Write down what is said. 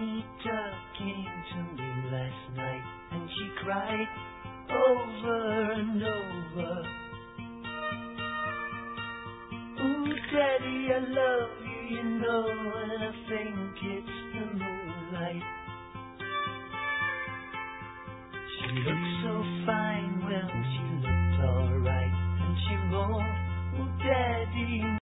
Anita came to me last night and she cried over and over. Ooh, Daddy, I love you, you know, and I think it's the moonlight. She looked so fine, well, she looked alright, and she moaned, oh, Daddy,